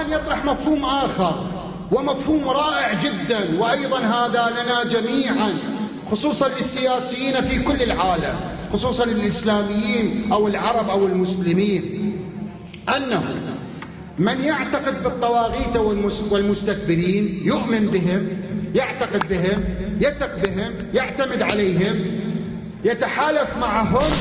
القرآن يطرح مفهوم آخر ومفهوم رائع جدا، وأيضا هذا لنا جميعا خصوصا للسياسيين في كل العالم، خصوصا للإسلاميين أو العرب أو المسلمين، أنه من يعتقد بالطواغيت والمستكبرين يؤمن بهم، يعتقد بهم، يثق بهم، يعتمد عليهم، يتحالف معهم،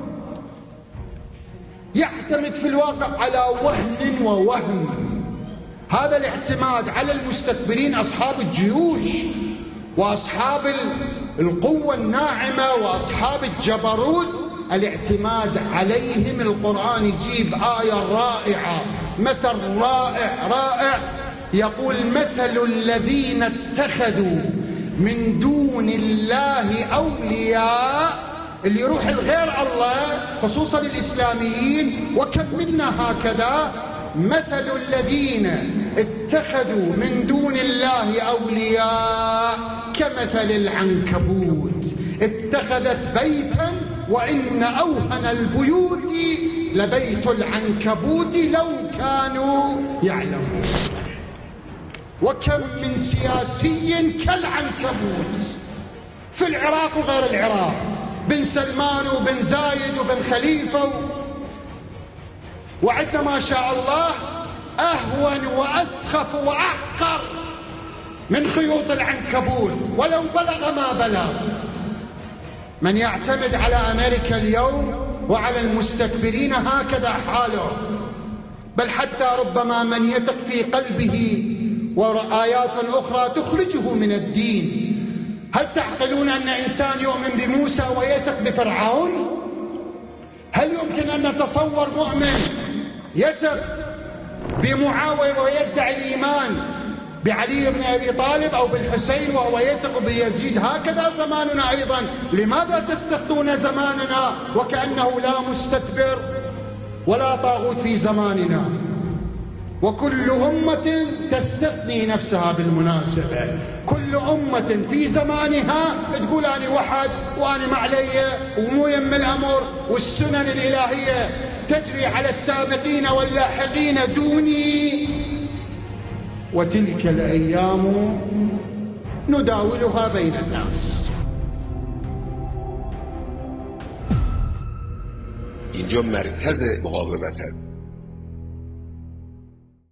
يعتمد في الواقع على وهن ووهم. هذا الاعتماد على المستكبرين أصحاب الجيوش وأصحاب القوة الناعمة وأصحاب الجبروت، الاعتماد عليهم القرآن يجيب آية رائعة، مثل رائع يقول: مثل الذين اتخذوا من دون الله أولياء، اللي يروح الغير الله خصوصا الإسلاميين، وكم منا هكذا، مثل الذين اتخذوا من دون الله أولياء كمثل العنكبوت اتخذت بيتا وإن أوهن البيوت لبيت العنكبوت لو كانوا يعلمون. وكم من سياسي كالعنكبوت في العراق وغير العراق، بن سلمان وبن زايد وبن خليفة، وعندنا ما شاء الله أهون وأسخف وأحقر من خيوط العنكبوت ولو بلغ ما بلغ. من يعتمد على أمريكا اليوم وعلى المستكبرين هكذا حاله، بل حتى ربما من يثق في قلبه وآيات أخرى تخرجه من الدين. هل تعقلون أن إنسان يؤمن بموسى ويثق بفرعون؟ هل يمكن أن نتصور مؤمن يثق بمعاوية ويدعي الإيمان بعلي بن أبي طالب أو بالحسين وهو يثق بيزيد؟ هكذا زماننا أيضا. لماذا تستخدمون زماننا وكأنه لا مستكبر ولا طاغوت في زماننا؟ وكل أمة تستثني نفسها بالمناسبة، كل أمة في زمانها تقول أنا وحد وأنا معلي ومو يم الأمر، والسنن الإلهية تجري على السابقين واللاحقين دوني، وتلك الأيام نداولها بين الناس. اینجا مرکز مقاومت است.